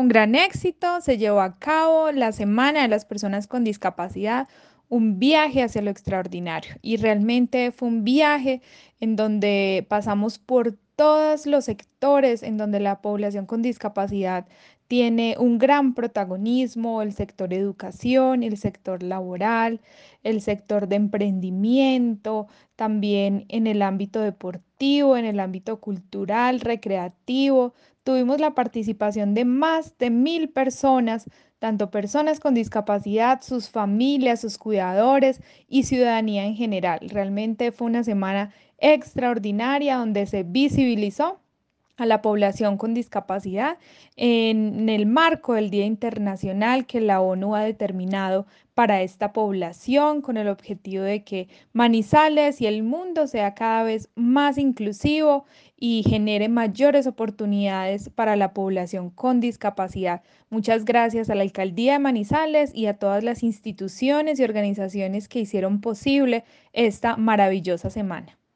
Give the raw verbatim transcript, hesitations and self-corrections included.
Con gran éxito se llevó a cabo la Semana de las Personas con Discapacidad, un viaje hacia lo extraordinario. Y realmente fue un viaje en donde pasamos por todos los sectores, en donde la población con discapacidad tiene un gran protagonismo, el sector educación, el sector laboral, el sector de emprendimiento, también en el ámbito deportivo, en el ámbito cultural, recreativo. Tuvimos la participación de más de mil personas, tanto personas con discapacidad, sus familias, sus cuidadores y ciudadanía en general. Realmente fue una semana extraordinaria donde se visibilizó a la población con discapacidad en el marco del Día Internacional que la ONU ha determinado para esta población, con el objetivo de que Manizales y el mundo sea cada vez más inclusivo y genere mayores oportunidades para la población con discapacidad. Muchas gracias a la Alcaldía de Manizales y a todas las instituciones y organizaciones que hicieron posible esta maravillosa semana.